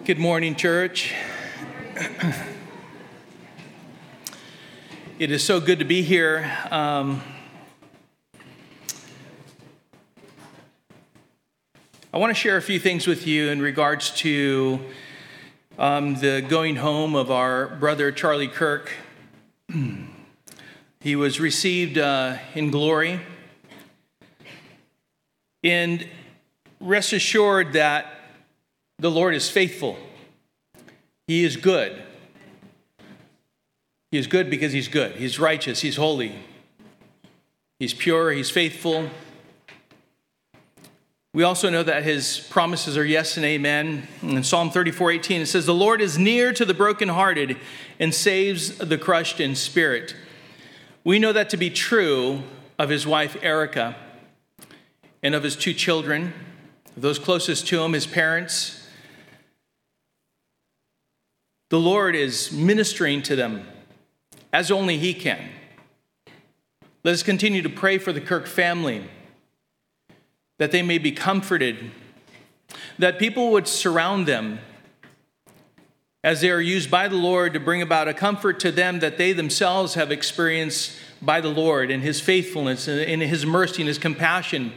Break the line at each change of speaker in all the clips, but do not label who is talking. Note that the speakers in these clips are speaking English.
Good morning, church. It is so good to be here. I want to share a few things with you in regards to the going home of our brother Charlie Kirk. He was received in glory. And rest assured that the Lord is faithful. He is good. He is good because he's good. He's righteous. He's holy. He's pure. He's faithful. We also know that his promises are yes and amen. In Psalm 34:18, it says, "The Lord is near to the brokenhearted and saves the crushed in spirit." We know that to be true of his wife, Erica, and of his two children, those closest to him, his parents. The Lord is ministering to them as only he can. Let us continue to pray for the Kirk family, that they may be comforted, that people would surround them as they are used by the Lord to bring about a comfort to them that they themselves have experienced by the Lord and his faithfulness and his mercy and his compassion.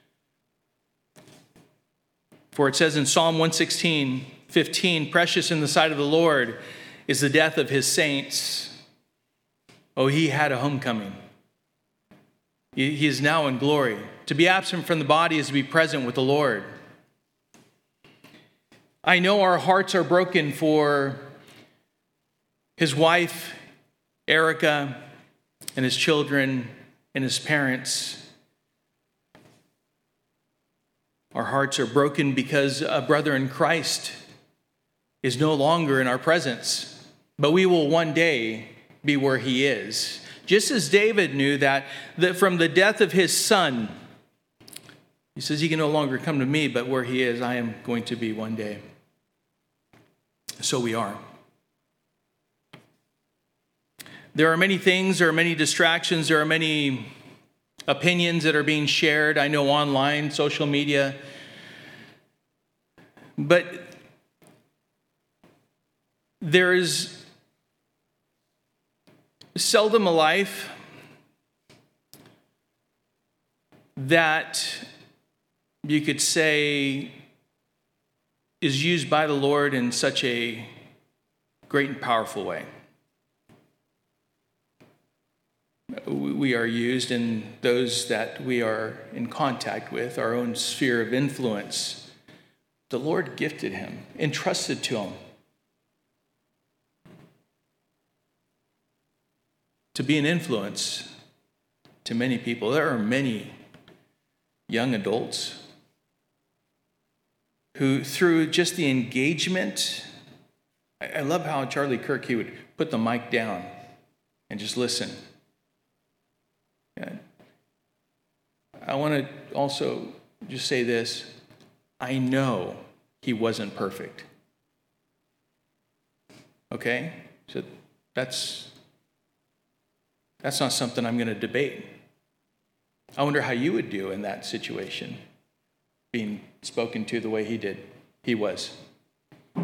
For it says in Psalm 116:15, "Precious in the sight of the Lord is the death of his saints." Oh, he had a homecoming. He is now in glory. To be absent from the body is to be present with the Lord. I know our hearts are broken for his wife, Erica, and his children and his parents. Our hearts are broken because a brother in Christ is no longer in our presence, but we will one day be where he is. Just as David knew that from the death of his son, he says he can no longer come to me, but where he is, I am going to be one day. So we are. There are many things, there are many distractions, there are many opinions that are being shared, I know online, social media. But there is seldom a life that you could say is used by the Lord in such a great and powerful way. We are used in those that we are in contact with, our own sphere of influence. The Lord gifted him, entrusted to him to be an influence to many people. There are many young adults who, through just the engagement, I love how Charlie Kirk, he would put the mic down and just listen. I want to also just say this. I know he wasn't perfect. Okay? So that's not something I'm going to debate. I wonder how you would do in that situation, being spoken to the way he was. I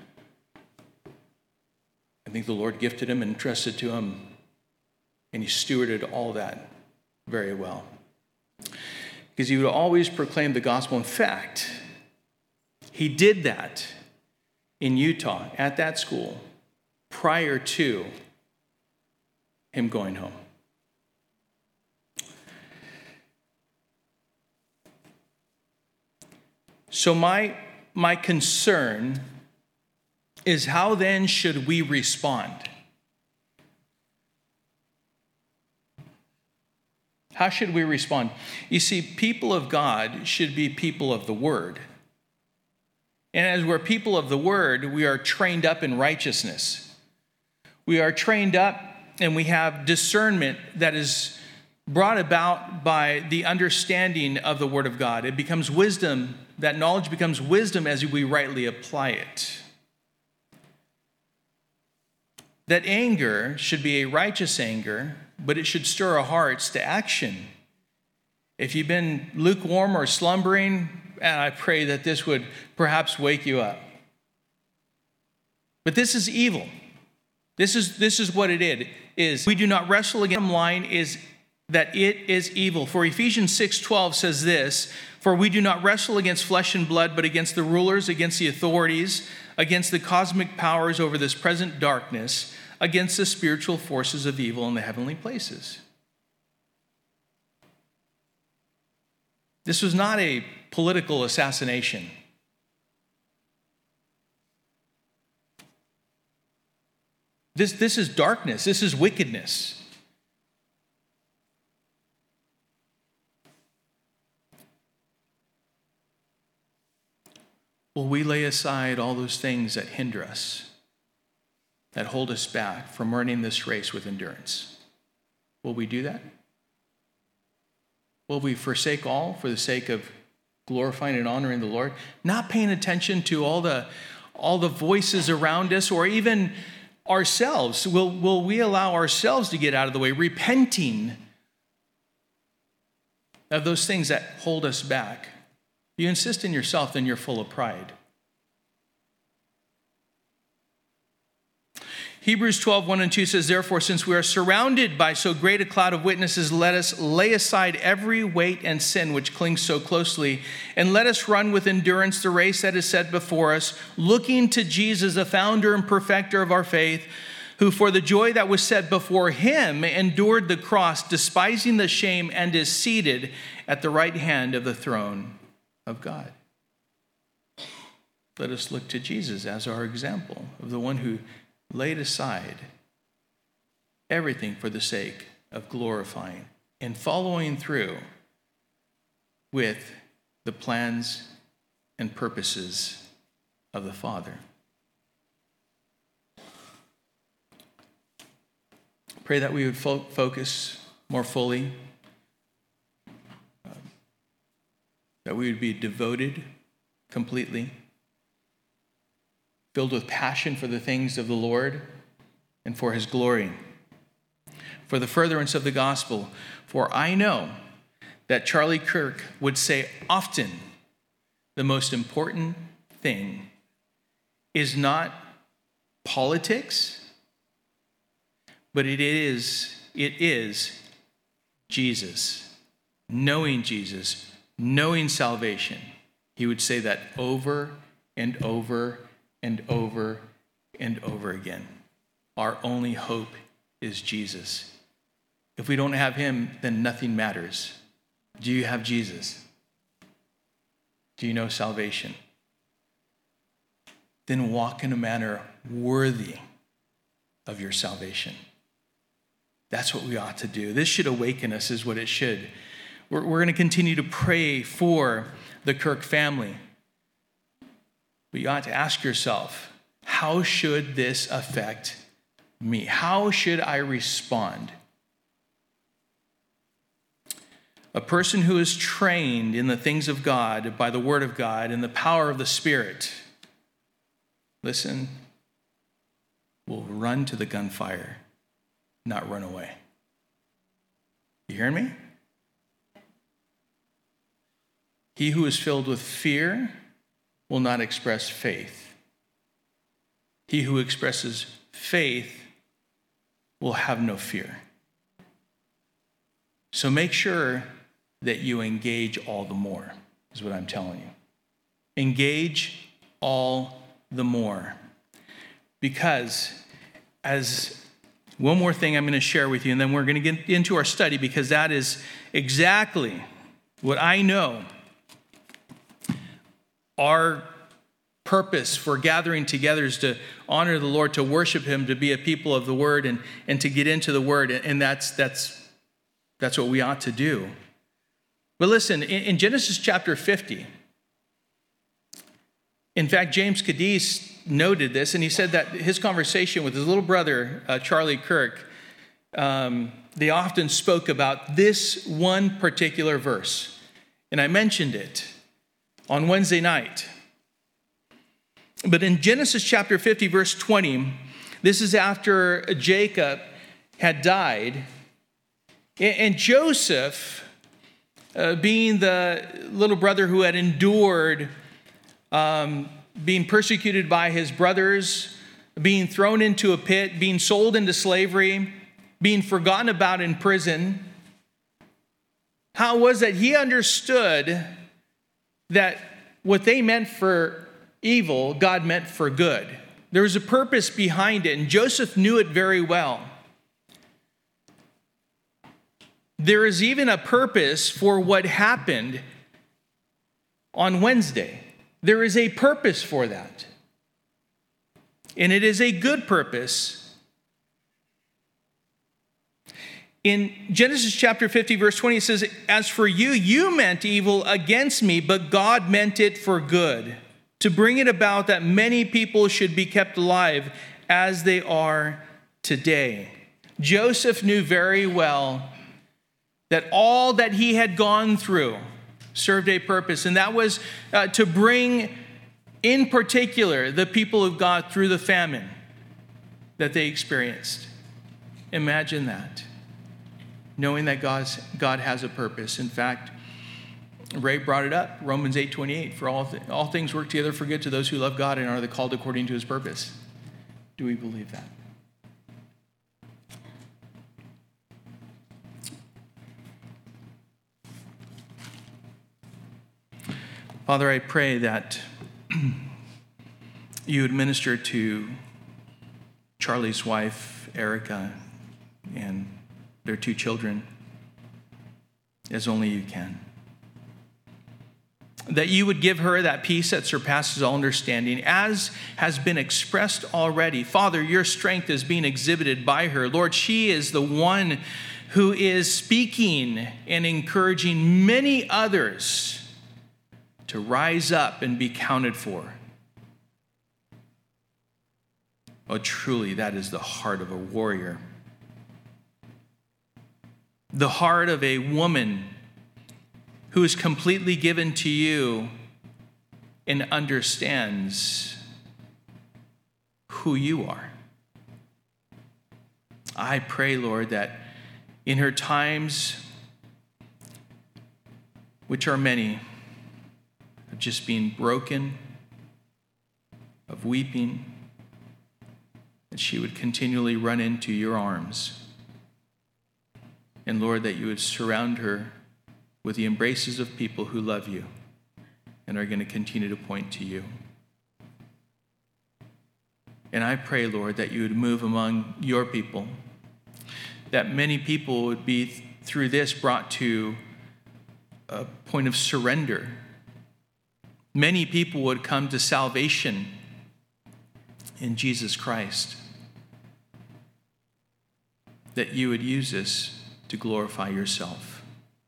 think the Lord gifted him and entrusted to him, and he stewarded all that very well. Because he would always proclaim the gospel. In fact, he did that in Utah at that school prior to him going home. So my concern is, how then should we respond? How should we respond? You see, people of God should be people of the Word. And as we're people of the Word, we are trained up in righteousness. We are trained up and we have discernment that is brought about by the understanding of the Word of God. It becomes wisdom. That knowledge becomes wisdom as we rightly apply it. That anger should be a righteous anger, but it should stir our hearts to action. If you've been lukewarm or slumbering, and I pray that this would perhaps wake you up. But this is evil. This is what it is. We do not wrestle against. The bottom line is that it is evil. For Ephesians 6:12 says this, for we do not wrestle against flesh and blood, but against the rulers, against the authorities, against the cosmic powers over this present darkness, against the spiritual forces of evil in the heavenly places. This was not a political assassination. This is darkness. This is wickedness. Will we lay aside all those things that hinder us, that hold us back from running this race with endurance? Will we do that? Will we forsake all for the sake of glorifying and honoring the Lord? Not paying attention to all the voices around us, or even ourselves. Will we allow ourselves to get out of the way, repenting of those things that hold us back? If you insist in yourself, then you're full of pride. Hebrews 12:1 and 2 says, therefore, since we are surrounded by so great a cloud of witnesses, let us lay aside every weight and sin which clings so closely, and let us run with endurance the race that is set before us, looking to Jesus, the founder and perfecter of our faith, who for the joy that was set before him endured the cross, despising the shame, and is seated at the right hand of the throne of God. Let us look to Jesus as our example of the one who laid aside everything for the sake of glorifying and following through with the plans and purposes of the Father. Pray that we would focus more fully, that we would be devoted completely, filled with passion for the things of the Lord and for his glory, for the furtherance of the gospel. For I know that Charlie Kirk would say often, the most important thing is not politics, but it is Jesus, knowing salvation. He would say that over and over and over and over again. Our only hope is Jesus. If we don't have him, then nothing matters. Do you have Jesus? Do you know salvation? Then walk in a manner worthy of your salvation. That's what we ought to do. This should awaken us, is what it should. We're going to continue to pray for the Kirk family. But you ought to ask yourself, how should this affect me? How should I respond? A person who is trained in the things of God by the word of God and the power of the Spirit, listen, will run to the gunfire, not run away. You hearing me? He who is filled with fear will not express faith. He who expresses faith will have no fear. So make sure that you engage all the more, is what I'm telling you. Engage all the more. Because as one more thing I'm going to share with you, and then we're going to get into our study, because that is exactly what I know our purpose for gathering together is to honor the Lord, to worship him, to be a people of the word, and to get into the word. And that's what we ought to do. But listen, in Genesis chapter 50, in fact, James Cadiz noted this, and he said that his conversation with his little brother, Charlie Kirk, they often spoke about this one particular verse. And I mentioned it on Wednesday night. But in Genesis chapter 50, verse 20, this is after Jacob had died. And Joseph, being the little brother who had endured being persecuted by his brothers, being thrown into a pit, being sold into slavery, being forgotten about in prison, how it was that he understood that what they meant for evil, God meant for good. There was a purpose behind it, and Joseph knew it very well. There is even a purpose for what happened on Wednesday. There is a purpose for that. And it is a good purpose. In Genesis chapter 50, verse 20, it says, "As for you, you meant evil against me, but God meant it for good, to bring it about that many people should be kept alive as they are today." Joseph knew very well that all that he had gone through served a purpose, and that was to bring, in particular, the people of God through the famine that they experienced. Imagine that, knowing that God has a purpose. In fact, Ray brought it up, Romans 8:28, "For all things work together for good to those who love God and are the called according to his purpose." Do we believe that? Father, I pray that you would minister to Charlie's wife, Erica, and their 2 children as only you can. That you would give her that peace that surpasses all understanding, as has been expressed already. Father, your strength is being exhibited by her. Lord, she is the one who is speaking and encouraging many others to rise up and be counted for. Oh, truly, that is the heart of a warrior. The heart of a woman who is completely given to you and understands who you are. I pray, Lord, that in her times, which are many, of just being broken, of weeping, that she would continually run into your arms. And Lord, that you would surround her with the embraces of people who love you and are going to continue to point to you. And I pray, Lord, that you would move among your people, that many people would be, through this, brought to a point of surrender. Many people would come to salvation in Jesus Christ. That you would use this to glorify yourself.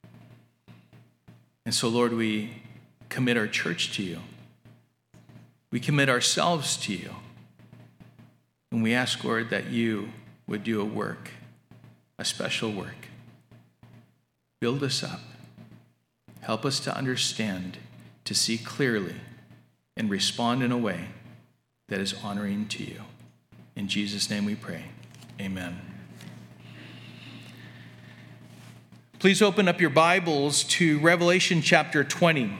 And so, Lord, we commit our church to you. We commit ourselves to you. And we ask, Lord, that you would do a work, a special work. Build us up. Help us to understand, to see clearly, and respond in a way that is honoring to you. In Jesus' name we pray. Amen. Please open up your Bibles to Revelation chapter 20.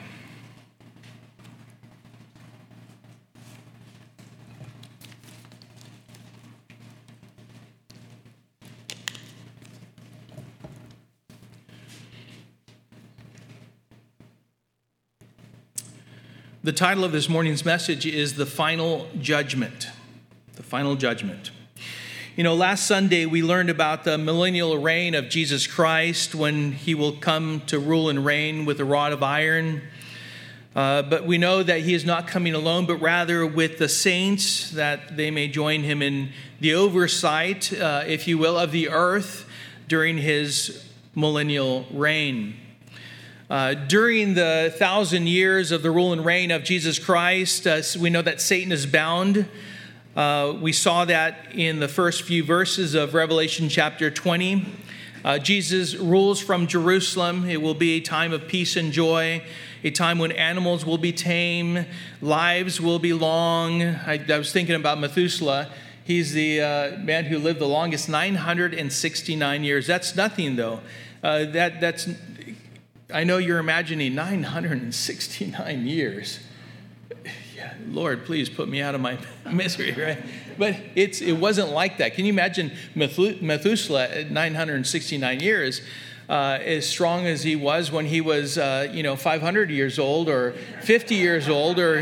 The title of this morning's message is The Final Judgment. The Final Judgment. You know, last Sunday we learned about the millennial reign of Jesus Christ, when he will come to rule and reign with a rod of iron. But we know that he is not coming alone, but rather with the saints, that they may join him in the oversight, if you will, of the earth during his millennial reign. During the 1,000 years of the rule and reign of Jesus Christ, we know that Satan is bound. We saw that in the first few verses of Revelation chapter 20. Jesus rules from Jerusalem. It will be a time of peace and joy, a time when animals will be tame, lives will be long. I was thinking about Methuselah. He's the man who lived the longest, 969 years. That's nothing, though. That's I know you're imagining 969 years. Yeah, Lord, please put me out of my misery, right? But it wasn't like that. Can you imagine Methuselah at 969 years, as strong as he was when he was, 500 years old or 50 years old or,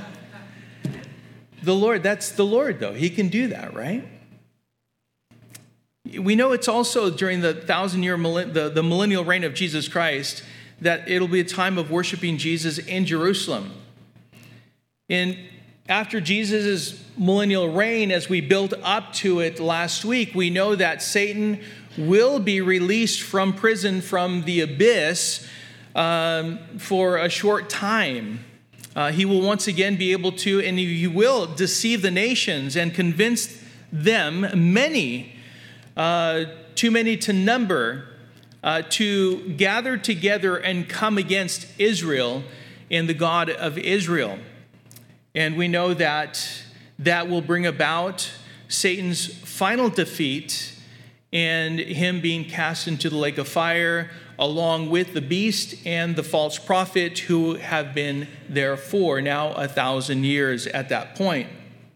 The Lord, that's the Lord, though. He can do that, right? We know it's also during the 1,000-year, the millennial reign of Jesus Christ, that it'll be a time of worshiping Jesus in Jerusalem. And after Jesus' millennial reign, as we built up to it last week, we know that Satan will be released from prison, from the abyss, for a short time. He will once again be able to, and he will deceive the nations and convince them, many, too many to number, to gather together and come against Israel and the God of Israel. And we know that that will bring about Satan's final defeat and him being cast into the lake of fire, along with the beast and the false prophet who have been there for now 1,000 years at that point.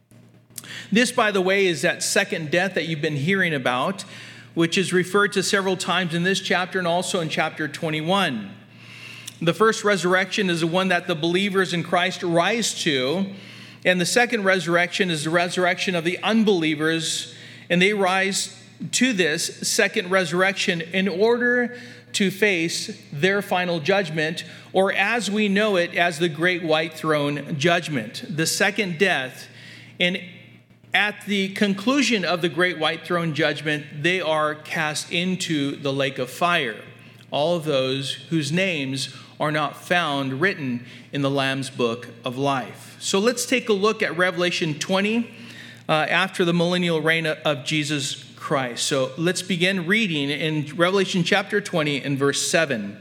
This, by the way, is that second death that you've been hearing about, which is referred to several times in this chapter and also in chapter 21. The first resurrection is the one that the believers in Christ rise to, and the second resurrection is the resurrection of the unbelievers, and they rise to this second resurrection in order to face their final judgment, or as we know it, as the great white throne judgment, the second death. And at the conclusion of the great white throne judgment, they are cast into the lake of fire, all of those whose names are not found written in the Lamb's book of life. So let's take a look at Revelation 20 after the millennial reign of Jesus Christ. So let's begin reading in Revelation chapter 20 and verse 7.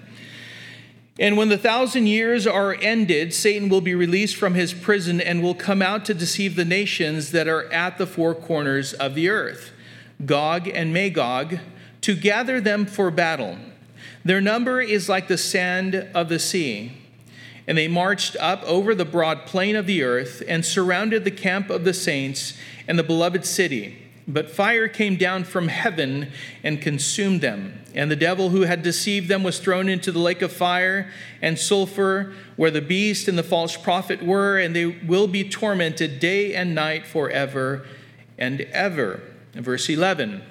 And when the 1,000 years are ended, Satan will be released from his prison and will come out to deceive the nations that are at the four corners of the earth, Gog and Magog, to gather them for battle. Their number is like the sand of the sea. And they marched up over the broad plain of the earth and surrounded the camp of the saints and the beloved city. But fire came down from heaven and consumed them. And the devil who had deceived them was thrown into the lake of fire and sulfur, where the beast and the false prophet were, and they will be tormented day and night forever and ever. Verse 11.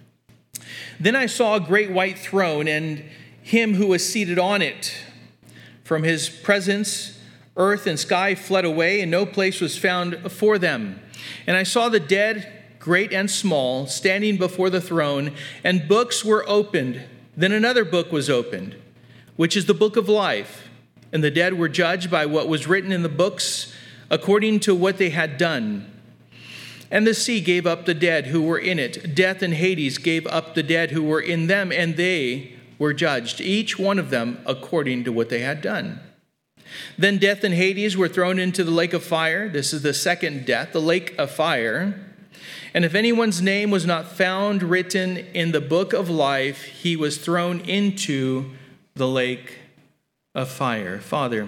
Then I saw a great white throne and him who was seated on it. From his presence, earth and sky fled away, and no place was found for them. And I saw the dead, great and small, standing before the throne, and books were opened. Then another book was opened, which is the book of life. And the dead were judged by what was written in the books, according to what they had done. And the sea gave up the dead who were in it. Death and Hades gave up the dead who were in them, and they were judged, each one of them according to what they had done. Then death and Hades were thrown into the lake of fire. This is the second death, the lake of fire. And if anyone's name was not found written in the book of life, he was thrown into the lake of fire. Father,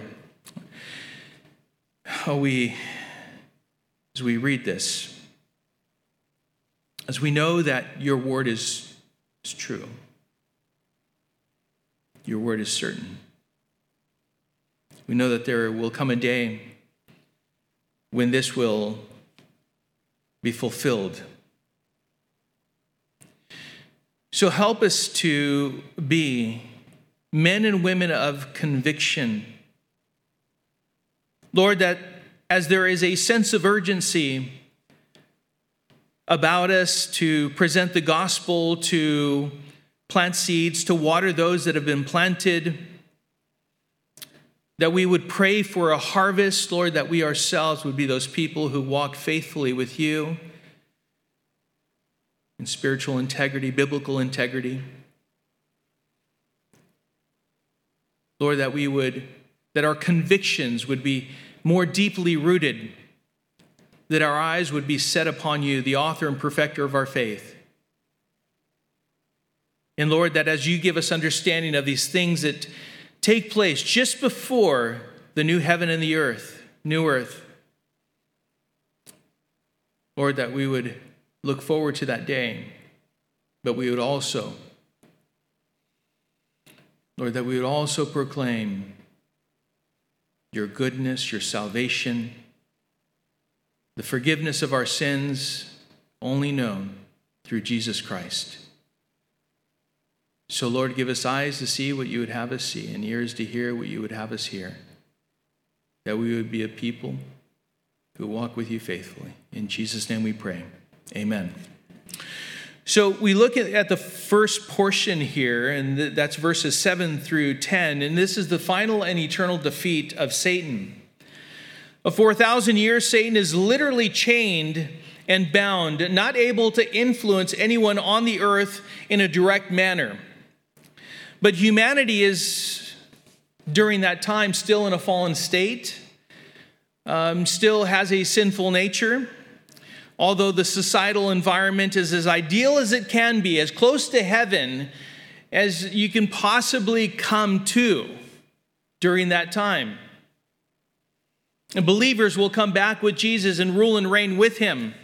as we read this, as we know that your word is true, your word is certain, we know that there will come a day when this will be fulfilled. So help us to be men and women of conviction. Lord, that as there is a sense of urgency about us to present the gospel, to plant seeds, to water those that have been planted, that we would pray for a harvest, Lord, that we ourselves would be those people who walk faithfully with you in spiritual integrity, biblical integrity. Lord, that our convictions would be more deeply rooted, that our eyes would be set upon you, the author and perfecter of our faith. And Lord, that as you give us understanding of these things that take place just before the new heaven and the earth, new earth, Lord, that we would look forward to that day, but we would also, Lord, that we would also proclaim your goodness, your salvation, the forgiveness of our sins only known through Jesus Christ. So, Lord, give us eyes to see what you would have us see and ears to hear what you would have us hear, that we would be a people who walk with you faithfully. In Jesus' name we pray. Amen. So we look at the first portion here, and that's verses 7 through 10, and this is the final and eternal defeat of Satan. For 1,000 years, Satan is literally chained and bound, not able to influence anyone on the earth in a direct manner. But humanity is, during that time, still in a fallen state, still has a sinful nature. Although the societal environment is as ideal as it can be, as close to heaven as you can possibly come to during that time. And believers will come back with Jesus and rule and reign with him.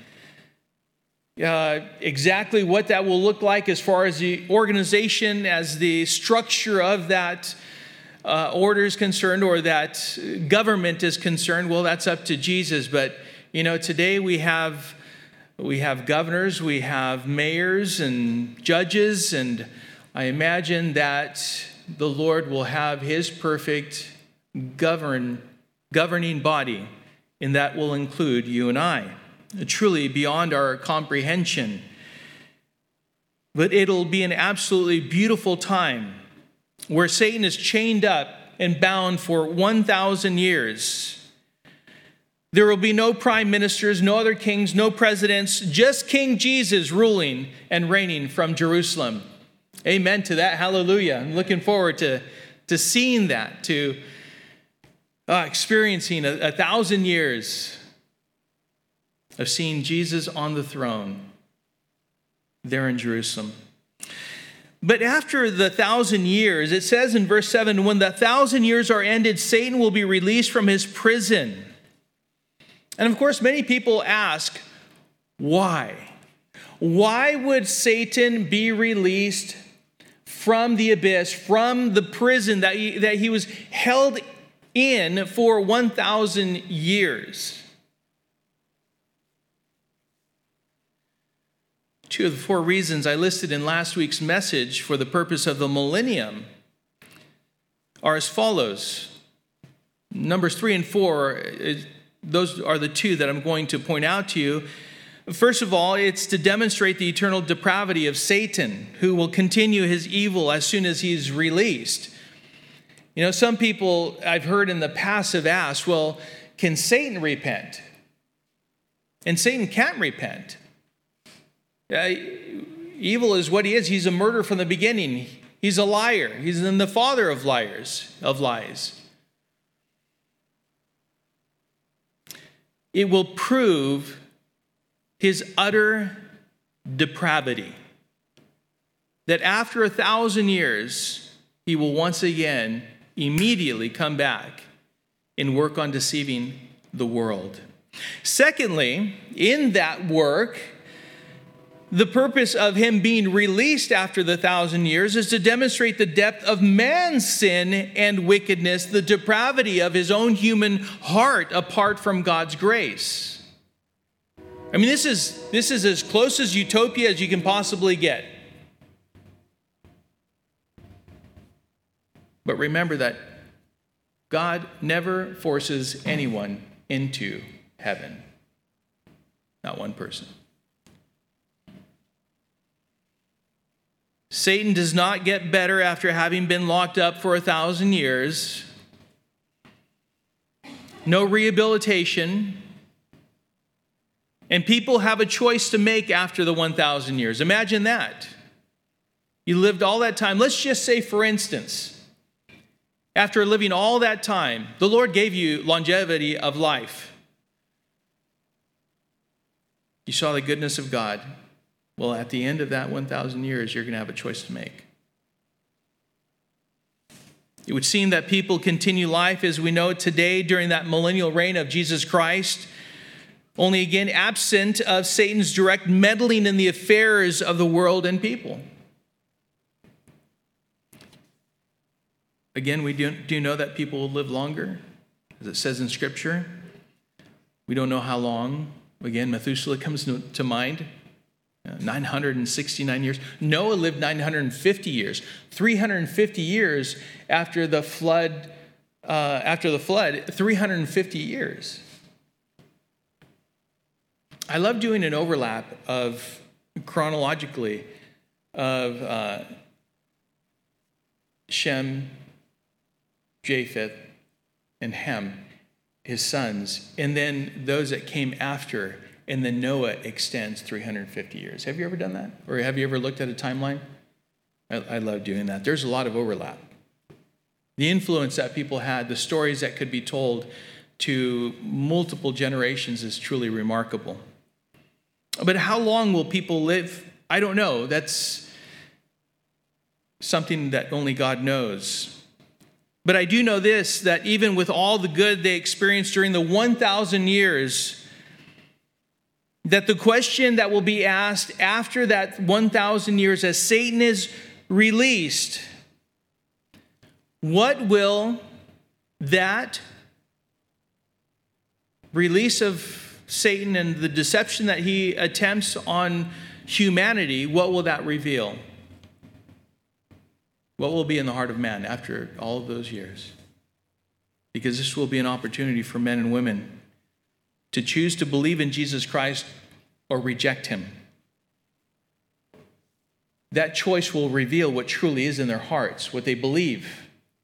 Exactly what that will look like as far as the organization, as the structure of that order is concerned, or that government is concerned, well, that's up to Jesus. But, today we have governors, we have mayors and judges, and I imagine that the Lord will have his perfect governing body, and that will include you and I. Truly beyond our comprehension. But it'll be an absolutely beautiful time where Satan is chained up and bound for 1,000 years. There will be no prime ministers, no other kings, no presidents, just King Jesus ruling and reigning from Jerusalem. Amen to that. Hallelujah. I'm looking forward to seeing that, to experiencing 1,000 years of seeing Jesus on the throne there in Jerusalem. But after the 1,000 years, it says in verse 7, when the 1,000 years are ended, Satan will be released from his prison. And of course, many people ask, why? Why would Satan be released from the abyss, from the prison that he was held in for 1,000 years? Two of the four reasons I listed in last week's message for the purpose of the millennium are as follows. Numbers 3 and 4, those are the two that I'm going to point out to you. First of all, it's to demonstrate the eternal depravity of Satan, who will continue his evil as soon as he's released. Some people I've heard in the past have asked, well, can Satan repent? And Satan can't repent. Evil is what he is. He's a murderer from the beginning. He's a liar. He's the father of lies. It will prove his utter depravity. That after 1,000 years, he will once again immediately come back and work on deceiving the world. Secondly, in that work, the purpose of him being released after the 1,000 years is to demonstrate the depth of man's sin and wickedness, the depravity of his own human heart apart from God's grace. I mean, this is as close as utopia as you can possibly get. But remember that God never forces anyone into heaven. Not one person. Satan does not get better after having been locked up for 1,000 years. No rehabilitation. And people have a choice to make after the 1,000 years. Imagine that. You lived all that time. Let's just say, for instance, after living all that time, the Lord gave you longevity of life. You saw the goodness of God. Well, at the end of that 1,000 years, you're going to have a choice to make. It would seem that people continue life as we know it today during that millennial reign of Jesus Christ, only again absent of Satan's direct meddling in the affairs of the world and people. Again, we do know that people will live longer, as it says in Scripture. We don't know how long. Again, Methuselah comes to mind. 969 years. Noah lived 950 years. 350 years after the flood. 350 years. I love doing an overlap of chronologically of Shem, Japheth, and Ham, his sons, and then those that came after, and then Noah extends 350 years. Have you ever done that? Or have you ever looked at a timeline? I love doing that. There's a lot of overlap. The influence that people had, the stories that could be told to multiple generations is truly remarkable. But how long will people live? I don't know. That's something that only God knows. But I do know this, that even with all the good they experienced during the 1,000 years, that the question that will be asked after that 1,000 years as Satan is released, what will that release of Satan and the deception that he attempts on humanity, what will that reveal? What will be in the heart of man after all of those years? Because this will be an opportunity for men and women to choose to believe in Jesus Christ or reject him. That choice will reveal what truly is in their hearts, what they believe.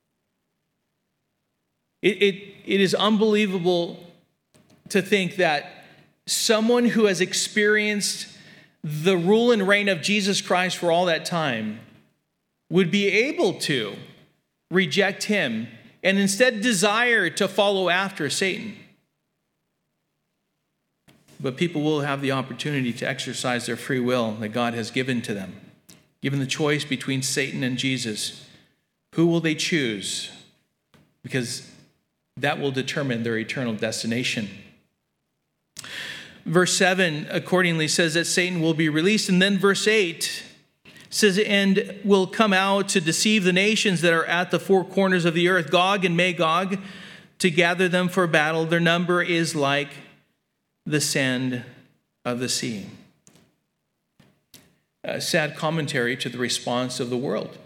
It is unbelievable to think that someone who has experienced the rule and reign of Jesus Christ for all that time would be able to reject him and instead desire to follow after Satan. But people will have the opportunity to exercise their free will that God has given to them. Given the choice between Satan and Jesus, who will they choose? Because that will determine their eternal destination. Verse 7 accordingly says that Satan will be released. And then verse 8 says, and will come out to deceive the nations that are at the four corners of the earth, Gog and Magog, to gather them for battle. Their number is like the sand of the sea. A sad commentary to the response of the world.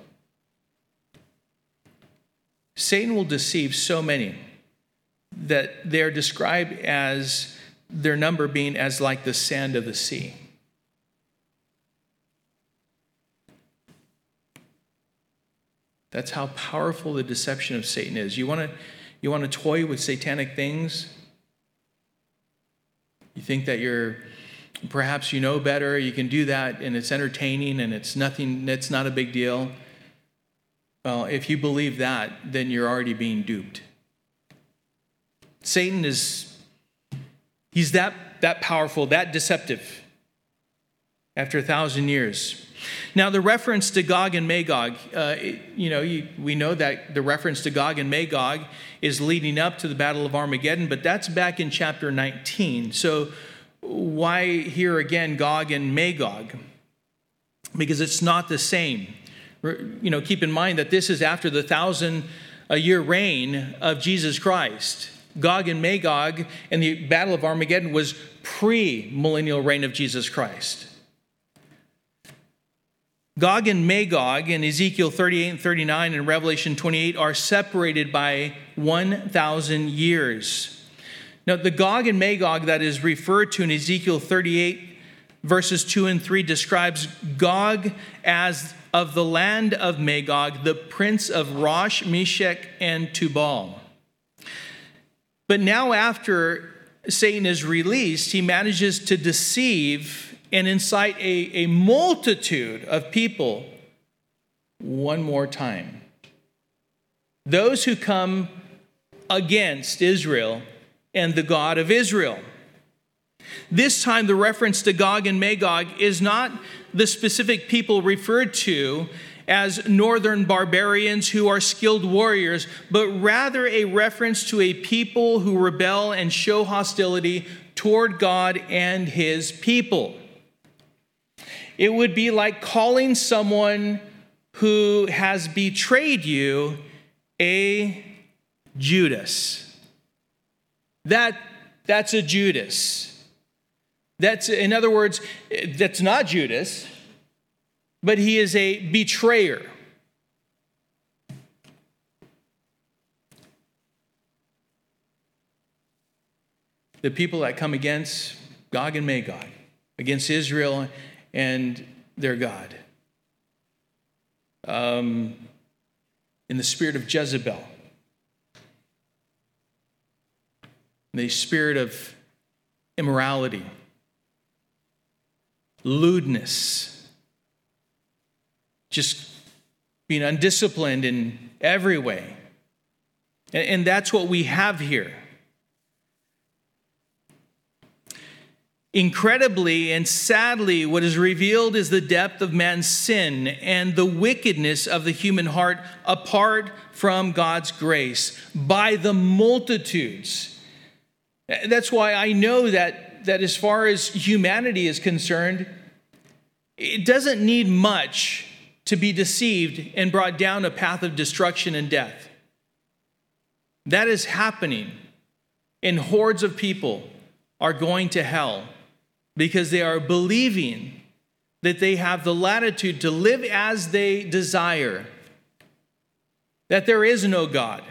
Satan will deceive so many that they are described as their number being as like the sand of the sea. That's how powerful the deception of Satan is. You want to toy with satanic things? You think that perhaps you know better, you can do that, and it's entertaining, and it's not a big deal. Well, if you believe that, then you're already being duped. Satan he's that powerful, that deceptive after 1,000 years. Now, the reference to Gog and Magog, we know that the reference to Gog and Magog is leading up to the Battle of Armageddon, but that's back in chapter 19. So why here again Gog and Magog? Because it's not the same. Keep in mind that this is after the 1,000-year reign of Jesus Christ. Gog and Magog and the Battle of Armageddon was pre-millennial reign of Jesus Christ. Gog and Magog in Ezekiel 38 and 39 and Revelation 28 are separated by 1,000 years. Now, the Gog and Magog that is referred to in Ezekiel 38 verses 2 and 3 describes Gog as of the land of Magog, the prince of Rosh, Meshech, and Tubal. But now after Satan is released, he manages to deceive and incite a multitude of people one more time. Those who come against Israel and the God of Israel. This time the reference to Gog and Magog is not the specific people referred to as northern barbarians who are skilled warriors, but rather a reference to a people who rebel and show hostility toward God and his people. It would be like calling someone who has betrayed you a Judas. That's a Judas. In other words, that's not Judas, but he is a betrayer. The people that come against Gog and Magog, against Israel and their God. In the spirit of Jezebel. The spirit of immorality. Lewdness. Just being undisciplined in every way. And that's what we have here. Incredibly and sadly, what is revealed is the depth of man's sin and the wickedness of the human heart apart from God's grace by the multitudes. That's why I know that as far as humanity is concerned, it doesn't need much to be deceived and brought down a path of destruction and death. That is happening, and hordes of people are going to hell because they are believing that they have the latitude to live as they desire, that there is no God,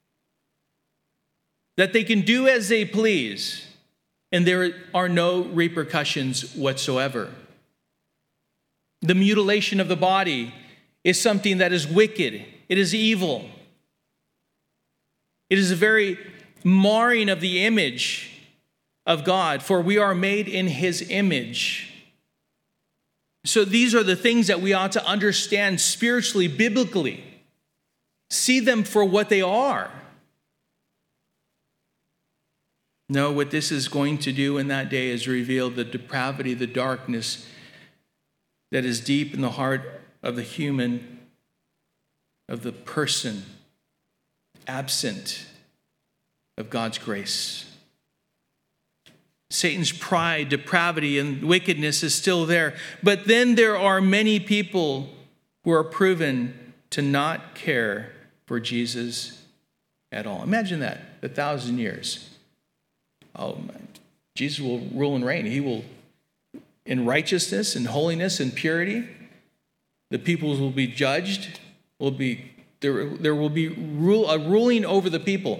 that they can do as they please, and there are no repercussions whatsoever. The mutilation of the body is something that is wicked. It is evil. It is a very marring of the image of God, for we are made in his image. So these are the things that we ought to understand spiritually, biblically. See them for what they are. No, what this is going to do in that day is reveal the depravity, the darkness that is deep in the heart of the human, of the person, absent of God's grace. Satan's pride, depravity, and wickedness is still there. But then there are many people who are proven to not care for Jesus at all. Imagine that, 1,000 years. Oh, man. Jesus will rule and reign. He will, in righteousness and holiness and purity, the peoples will be judged. There will be a ruling over the people.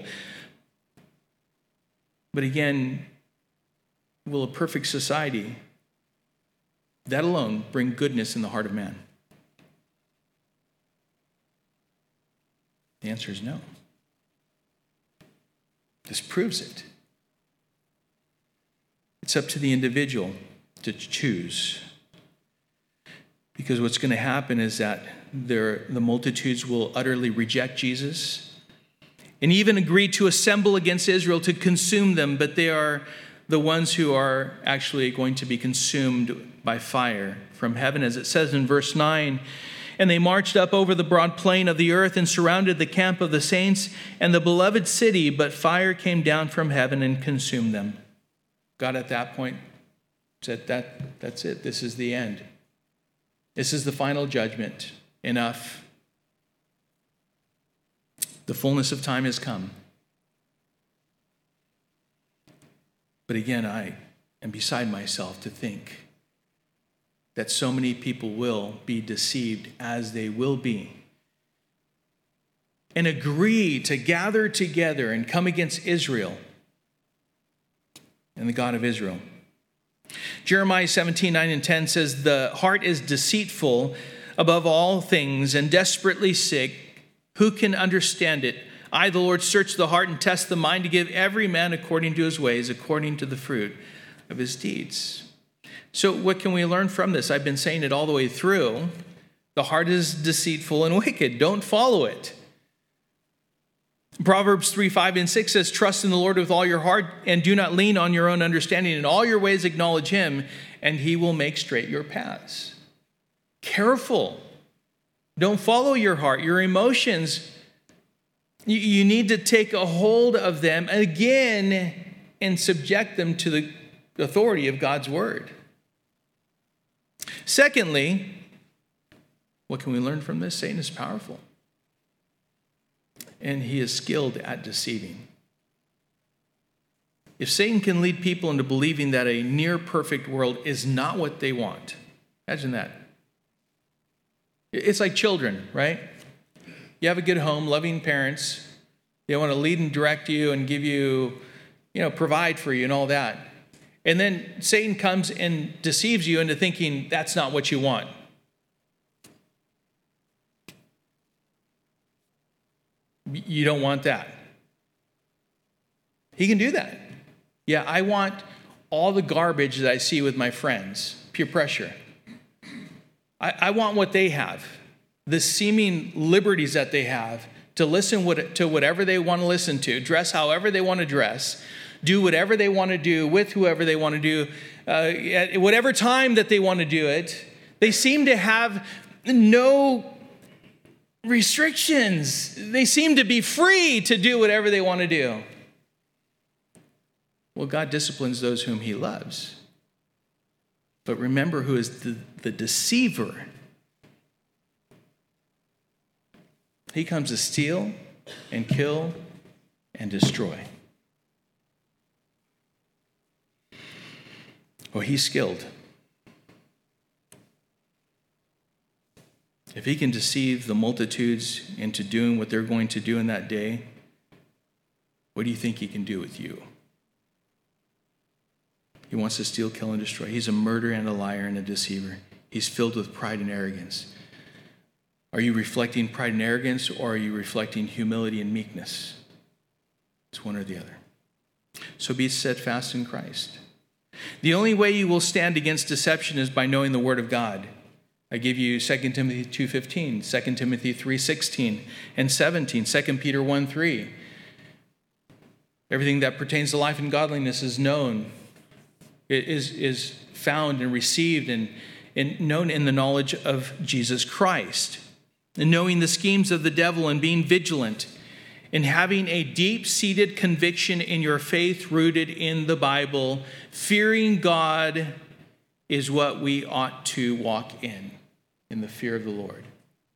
But again, will a perfect society, that alone, bring goodness in the heart of man? The answer is no. This proves it. It's up to the individual to choose. Because what's going to happen is that the multitudes will utterly reject Jesus and even agree to assemble against Israel to consume them, but they are the ones who are actually going to be consumed by fire from heaven, as it says in verse 9. And they marched up over the broad plain of the earth and surrounded the camp of the saints and the beloved city, but fire came down from heaven and consumed them. God at that point said, that's it. This is the end. This is the final judgment. Enough. The fullness of time has come. But again, I am beside myself to think that so many people will be deceived as they will be and agree to gather together and come against Israel and the God of Israel. Jeremiah 17:9 and 10 says, "The heart is deceitful above all things and desperately sick. Who can understand it? I, the Lord, search the heart and test the mind to give every man according to his ways, according to the fruit of his deeds." So what can we learn from this? I've been saying it all the way through. The heart is deceitful and wicked. Don't follow it. Proverbs 3:5 and 6 says, "Trust in the Lord with all your heart and do not lean on your own understanding. In all your ways acknowledge him, and he will make straight your paths." Careful. Don't follow your heart, your emotions. You need to take a hold of them again and subject them to authority of God's word. Secondly, what can we learn from this? Satan is powerful, and he is skilled at deceiving. If Satan can lead people into believing that a near-perfect world is not what they want, imagine that. It's like children, right? You have a good home, loving parents. They want to lead and direct you and give you, provide for you and all that. And then Satan comes and deceives you into thinking that's not what you want. You don't want that. He can do that. Yeah, I want all the garbage that I see with my friends, peer pressure. I want what they have, the seeming liberties that they have to listen to whatever they want to listen to, dress however they want to dress, do whatever they want to do with whoever they want to do, at whatever time that they want to do it. They seem to have no restrictions. They seem to be free to do whatever they want to do. Well, God disciplines those whom he loves. But remember who is the deceiver. He comes to steal and kill and destroy. Well, he's skilled. If he can deceive the multitudes into doing what they're going to do in that day, what do you think he can do with you? He wants to steal, kill, and destroy. He's a murderer and a liar and a deceiver. He's filled with pride and arrogance. Are you reflecting pride and arrogance, or are you reflecting humility and meekness? It's one or the other. So be steadfast in Christ. The only way you will stand against deception is by knowing the Word of God. I give you 2 Timothy 2:15, 2 Timothy 3:16 and 17, 2 Peter 1:3. Everything that pertains to life and godliness is known. It is found and received and known in the knowledge of Jesus Christ. And knowing the schemes of the devil and being vigilant and having a deep-seated conviction in your faith rooted in the Bible, fearing God is what we ought to walk in the fear of the Lord.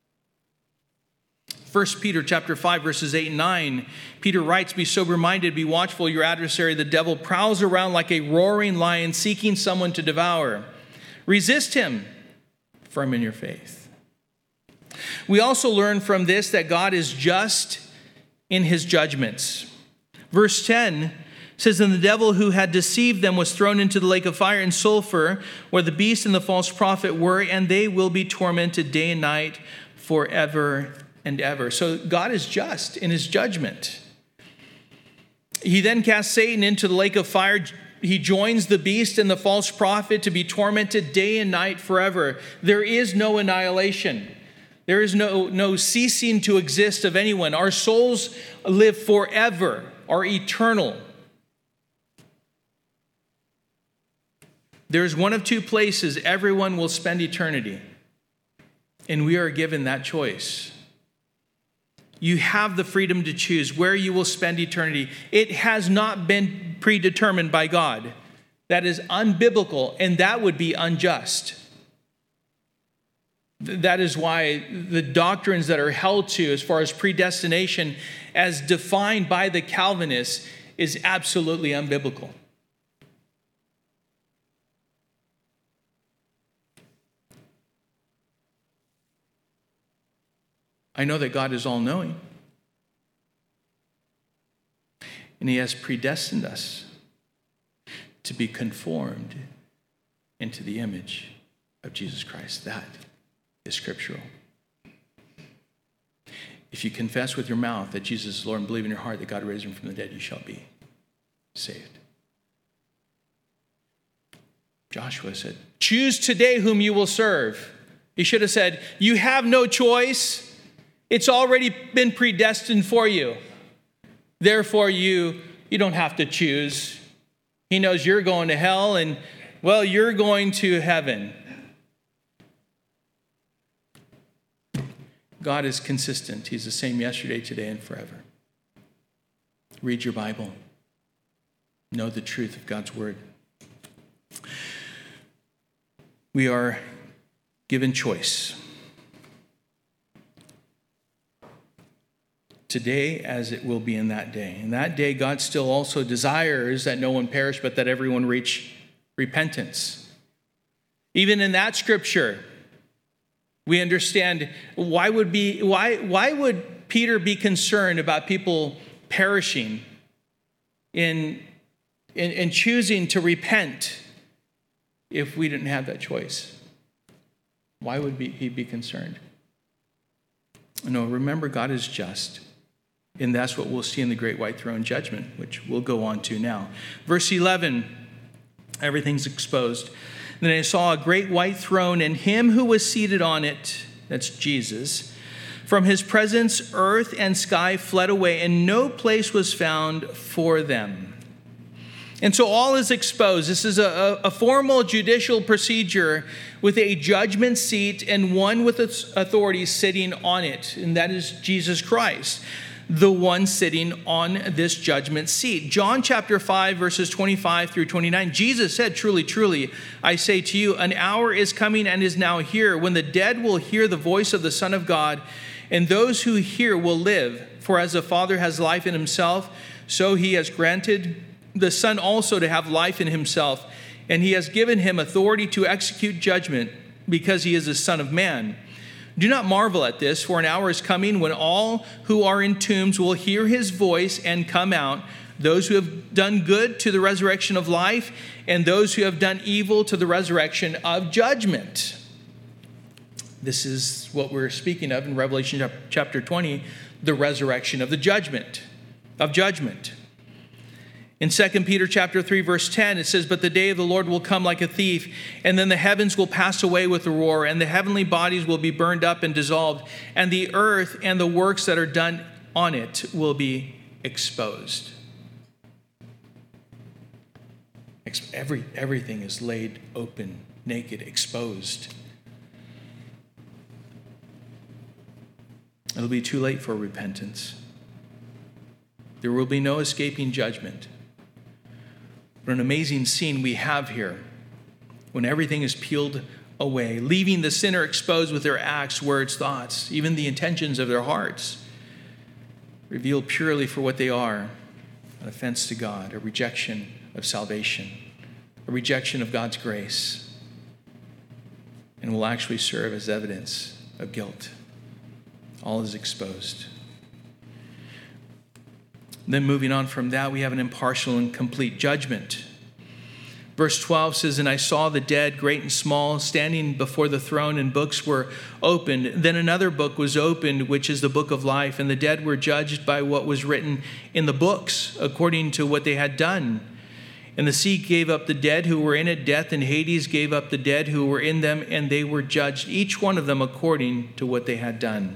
1 Peter chapter 5, verses 8 and 9, Peter writes, "Be sober-minded, be watchful. Your adversary, the devil, prowls around like a roaring lion, seeking someone to devour. Resist him, firm in your faith." We also learn from this that God is just in his judgments. Verse 10 says, "And the devil who had deceived them was thrown into the lake of fire and sulfur, where the beast and the false prophet were, and they will be tormented day and night forever and ever." So God is just in his judgment. He then casts Satan into the lake of fire. He joins the beast and the false prophet to be tormented day and night forever. There is no annihilation. There is no ceasing to exist of anyone. Our souls live forever, are eternal. There's one of two places everyone will spend eternity, and we are given that choice. You have the freedom to choose where you will spend eternity. It has not been predetermined by God. That is unbiblical, and that would be unjust. That is why the doctrines that are held to as far as predestination as defined by the Calvinists is absolutely unbiblical. I know that God is all-knowing, and he has predestined us to be conformed into the image of Jesus Christ. That is scriptural. If you confess with your mouth that Jesus is Lord and believe in your heart that God raised him from the dead, you shall be saved. Joshua said, "Choose today whom you will serve." He should have said, "You have no choice. It's already been predestined for you. Therefore, you don't have to choose." He knows you're going to hell and, well, you're going to heaven. God is consistent. He's the same yesterday, today, and forever. Read your Bible. Know the truth of God's word. We are given choice. Today, as it will be in that day. In that day, God still also desires that no one perish, but that everyone reach repentance. Even in that scripture, we understand why would Peter be concerned about people perishing in choosing to repent if we didn't have that choice? Why would he be concerned? No, remember, God is just. And that's what we'll see in the great white throne judgment, which we'll go on to now. Verse 11, everything's exposed. Then I saw a great white throne and him who was seated on it, that's Jesus. From his presence, earth and sky fled away, and no place was found for them. And so all is exposed. This is a formal judicial procedure with a judgment seat and one with its authority sitting on it, and that is Jesus Christ, the one sitting on this judgment seat. John chapter 5, verses 25 through 29, Jesus said, "Truly, truly, I say to you, an hour is coming and is now here when the dead will hear the voice of the Son of God, and those who hear will live. For as the Father has life in himself, so he has granted the Son also to have life in himself. And he has given him authority to execute judgment because he is the Son of Man. Do not marvel at this, for an hour is coming when all who are in tombs will hear his voice and come out, those who have done good to the resurrection of life, and those who have done evil to the resurrection of judgment." This is what we're speaking of in Revelation chapter 20, the resurrection of the judgment, In 2 Peter chapter 3, verse 10, it says, "But the day of the Lord will come like a thief, and then the heavens will pass away with a roar, and the heavenly bodies will be burned up and dissolved, and the earth and the works that are done on it will be exposed." Everything is laid open, naked, exposed. It'll be too late for repentance. There will be no escaping judgment. What an amazing scene we have here when everything is peeled away, leaving the sinner exposed with their acts, words, thoughts, even the intentions of their hearts, revealed purely for what they are: an offense to God, a rejection of salvation, a rejection of God's grace, and will actually serve as evidence of guilt. All is exposed. Then moving on from that, we have an impartial and complete judgment. Verse 12 says, "And I saw the dead, great and small, standing before the throne, and books were opened. Then another book was opened, which is the book of life. And the dead were judged by what was written in the books, according to what they had done. And the sea gave up the dead who were in it. Death and Hades gave up the dead who were in them, and they were judged, each one of them according to what they had done."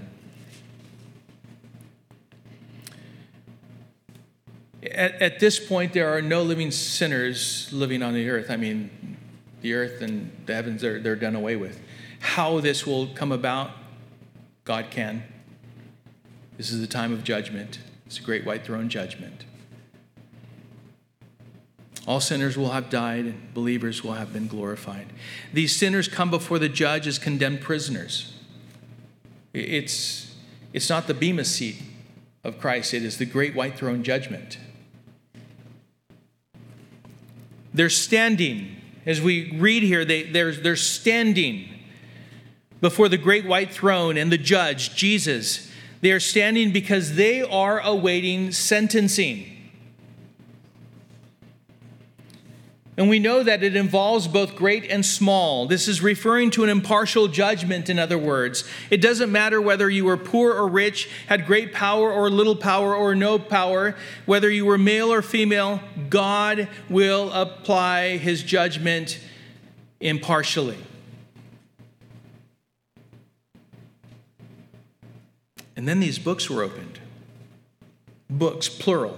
At this point, there are no living sinners living on the earth. I mean, the earth and the heavens, they're done away with. How this will come about, God can. This is the time of judgment. It's a great white throne judgment. All sinners will have died, and believers will have been glorified. These sinners come before the judge as condemned prisoners. It's not the bema seat of Christ. It is the great white throne judgment. They're standing. As we read here, they're standing before the great white throne and the judge, Jesus. They are standing because they are awaiting sentencing. And we know that it involves both great and small. This is referring to an impartial judgment, in other words. It doesn't matter whether you were poor or rich, had great power or little power or no power, whether you were male or female, God will apply his judgment impartially. And then these books were opened. Books, plural.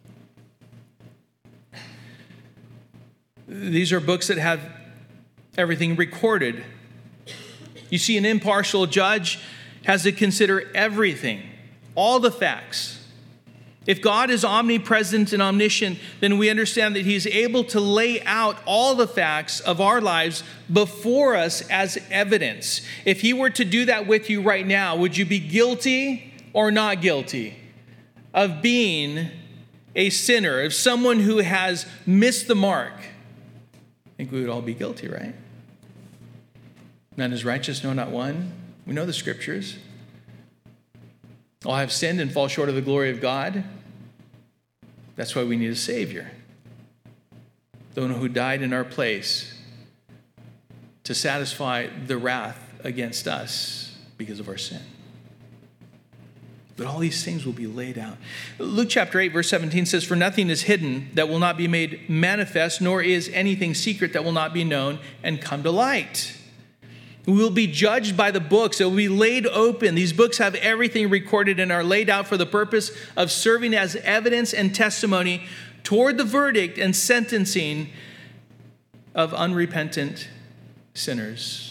These are books that have everything recorded. You see, an impartial judge has to consider everything, all the facts, If God is omnipresent and omniscient, then we understand that he's able to lay out all the facts of our lives before us as evidence. If he were to do that with you right now, would you be guilty or not guilty of being a sinner, of someone who has missed the mark? I think we would all be guilty, right? None is righteous, no, not one. We know the scriptures. All have sinned and fall short of the glory of God. That's why we need a Savior. The one who died in our place to satisfy the wrath against us because of our sin. But all these things will be laid out. Luke chapter 8, verse 17 says, "For nothing is hidden that will not be made manifest, nor is anything secret that will not be known and come to light." We will be judged by the books. It will be laid open. These books have everything recorded and are laid out for the purpose of serving as evidence and testimony toward the verdict and sentencing of unrepentant sinners.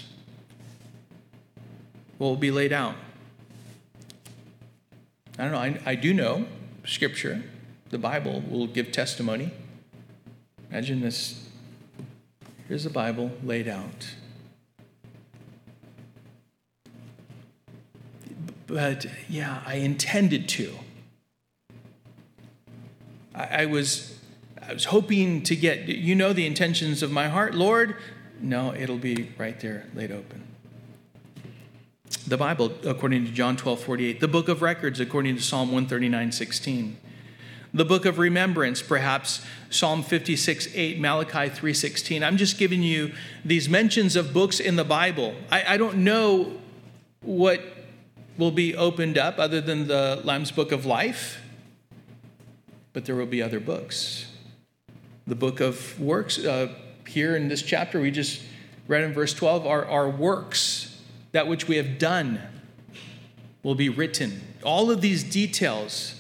What will be laid out? I don't know. I do know Scripture, the Bible, will give testimony. Imagine this. Here's the Bible laid out. But yeah, I intended to. I was hoping to get, you know, the intentions of my heart, Lord. No, it'll be right there laid open. The Bible, according to John 12:48. The book of records, according to Psalm 139:16. The book of remembrance, perhaps Psalm 56:8, Malachi 3:16. I'm just giving you these mentions of books in the Bible. I don't know what will be opened up other than the Lamb's Book of Life, but there will be other books. The book of works, here in this chapter we just read in verse 12, our works, that which we have done, will be written. All of these details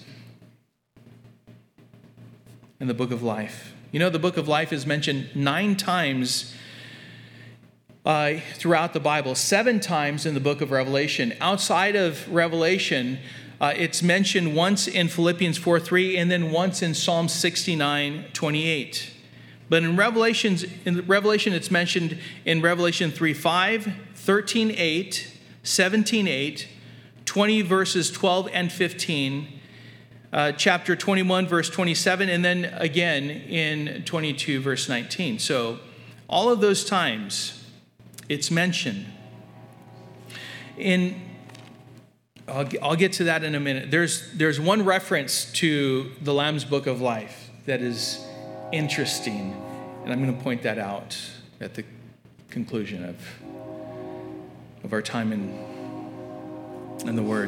in the book of life. You know, the book of life is mentioned 9 times throughout the Bible, 7 times in the book of Revelation. Outside of Revelation, it's mentioned once in Philippians 4:3 and then once in Psalm 69:28. But in Revelation, it's mentioned in Revelation 3:5, 13:8, 17:8, 20 verses 12 and 15, chapter 21 verse 27, and then again in 22 verse 19. So all of those times it's mentioned. I'll get to that in a minute. There's one reference to the Lamb's Book of Life that is interesting, and I'm going to point that out at the conclusion of our time in the Word.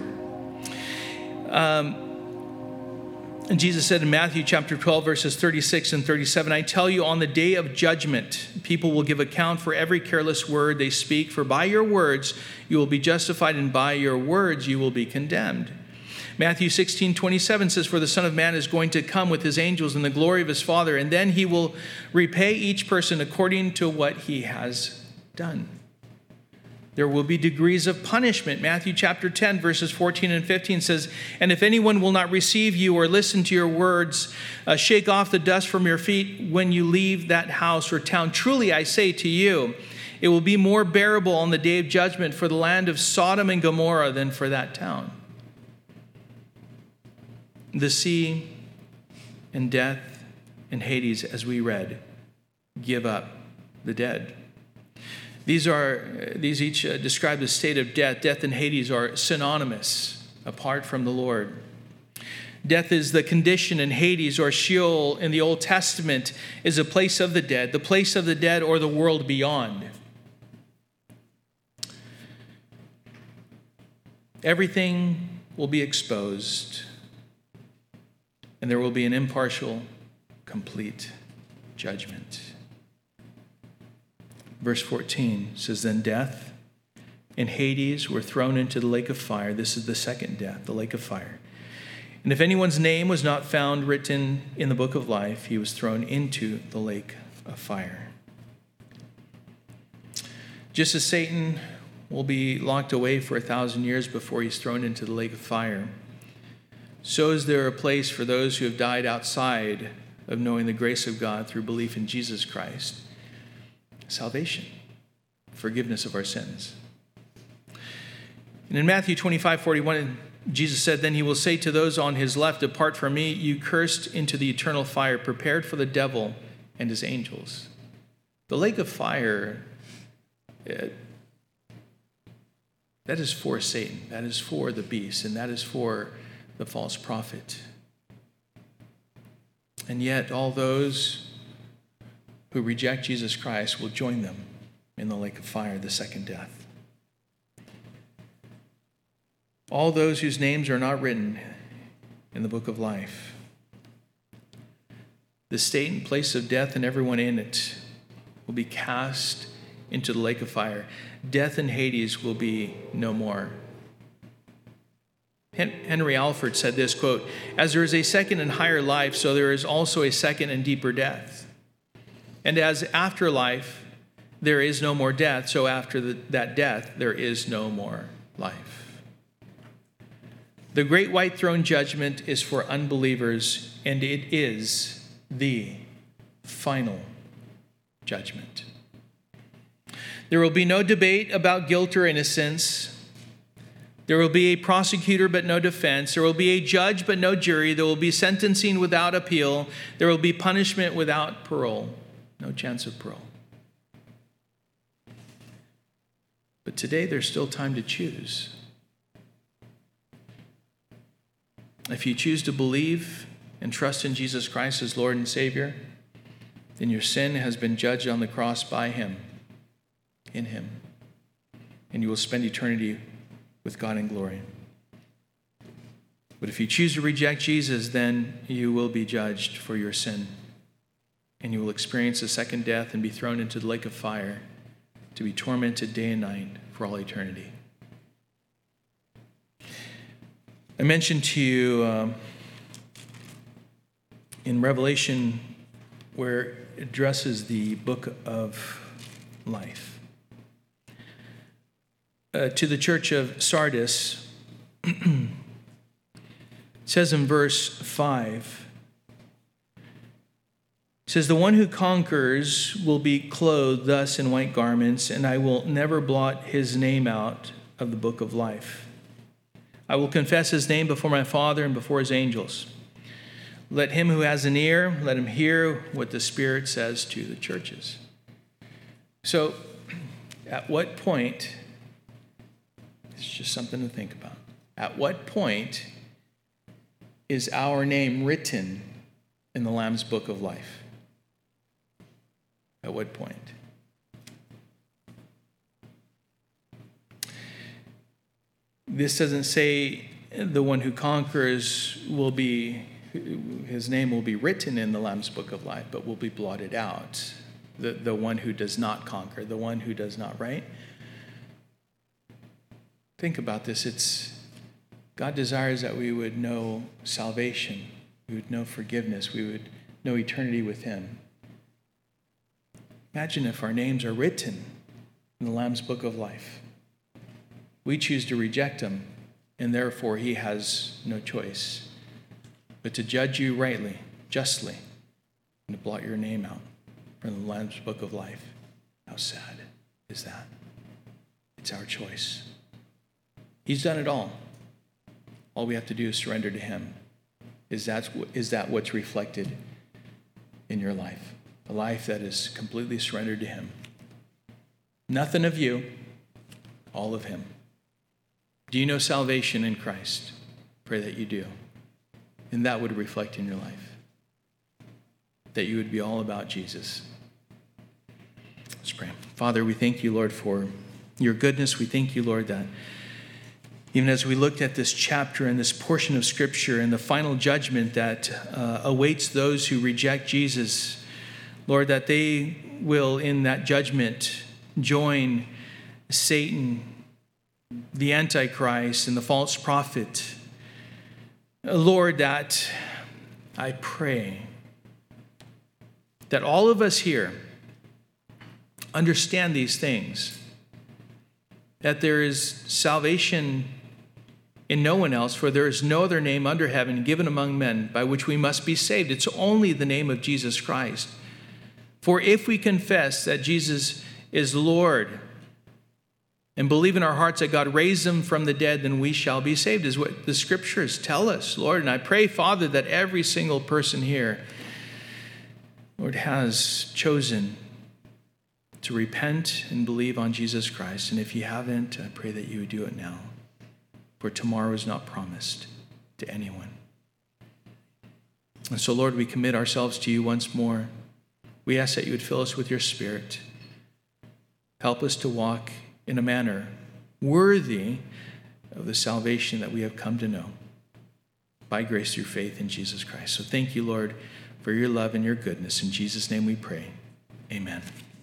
And Jesus said in Matthew chapter 12, verses 36 and 37, "I tell you, on the day of judgment, people will give account for every careless word they speak, for by your words you will be justified, and by your words you will be condemned." Matthew 16:27 says, "For the Son of Man is going to come with his angels in the glory of his Father, and then he will repay each person according to what he has done." There will be degrees of punishment. Matthew chapter 10, verses 14 and 15 says, "And if anyone will not receive you or listen to your words, shake off the dust from your feet when you leave that house or town. Truly, I say to you, it will be more bearable on the day of judgment for the land of Sodom and Gomorrah than for that town." The sea and death and Hades, as we read, give up the dead. These each describe the state of death. Death and Hades are synonymous apart from the Lord. Death is the condition, and Hades or Sheol in the Old Testament is a place of the dead or the world beyond. Everything will be exposed, and there will be an impartial, complete judgment. Verse 14 says, "Then death and Hades were thrown into the lake of fire." This is the second death, the lake of fire. "And if anyone's name was not found written in the book of life, he was thrown into the lake of fire." Just as Satan will be locked away for 1,000 years before he's thrown into the lake of fire, so is there a place for those who have died outside of knowing the grace of God through belief in Jesus Christ. Salvation, forgiveness of our sins. And in Matthew 25:41, Jesus said, "Then he will say to those on his left, 'Depart from me, you cursed, into the eternal fire prepared for the devil and his angels.'" The lake of fire, that is for Satan, that is for the beast, and that is for the false prophet. And yet all those who reject Jesus Christ will join them in the lake of fire, the second death. All those whose names are not written in the book of life. The state and place of death and everyone in it will be cast into the lake of fire. Death and Hades will be no more. Henry Alford said this, quote, "As there is a second and higher life, so there is also a second and deeper death. And as after life there is no more death, so after that death there is no more life." The great white throne judgment is for unbelievers, and it is the final judgment. There will be no debate about guilt or innocence. There will be a prosecutor but no defense. There will be a judge but no jury. There will be sentencing without appeal. There will be punishment without parole. No chance of parole. But today there's still time to choose. If you choose to believe and trust in Jesus Christ as Lord and Savior, then your sin has been judged on the cross by him, in him, and you will spend eternity with God in glory. But if you choose to reject Jesus, then you will be judged for your sin, and you will experience a second death and be thrown into the lake of fire to be tormented day and night for all eternity. I mentioned to you in Revelation where it addresses the book of life. To the church of Sardis, it says in verse 5, it says, "The one who conquers will be clothed thus in white garments, and I will never blot his name out of the book of life. I will confess his name before my Father and before his angels. Let him who has an ear, let him hear what the Spirit says to the churches." So, at what point, it's just something to think about. At what point is our name written in the Lamb's book of life? At what point? This doesn't say the one who conquers will be, his name will be written in the Lamb's book of life, but will be blotted out. The one who does not conquer, the one who does not, right? Think about this. God desires that we would know salvation, we would know forgiveness, we would know eternity with him. Imagine if our names are written in the Lamb's book of life. We choose to reject him, and therefore he has no choice but to judge you rightly, justly, and to blot your name out from the Lamb's book of life. How sad is that? It's our choice. He's done it all. All we have to do is surrender to him. Is that what's reflected in your life? A life that is completely surrendered to him. Nothing of you, all of him. Do you know salvation in Christ? Pray that you do. And that would reflect in your life. That you would be all about Jesus. Let's pray. Father, we thank you, Lord, for your goodness. We thank you, Lord, that even as we looked at this chapter and this portion of Scripture and the final judgment that awaits those who reject Jesus, Lord, that they will in that judgment join Satan, the Antichrist, and the false prophet. Lord, that I pray that all of us here understand these things, that there is salvation in no one else, for there is no other name under heaven given among men by which we must be saved. It's only the name of Jesus Christ. For if we confess that Jesus is Lord and believe in our hearts that God raised him from the dead, then we shall be saved, is what the scriptures tell us, Lord. And I pray, Father, that every single person here, Lord, has chosen to repent and believe on Jesus Christ. And if you haven't, I pray that you would do it now. For tomorrow is not promised to anyone. And so, Lord, we commit ourselves to you once more. We ask that you would fill us with your Spirit. Help us to walk in a manner worthy of the salvation that we have come to know by grace through faith in Jesus Christ. So thank you, Lord, for your love and your goodness. In Jesus' name we pray. Amen.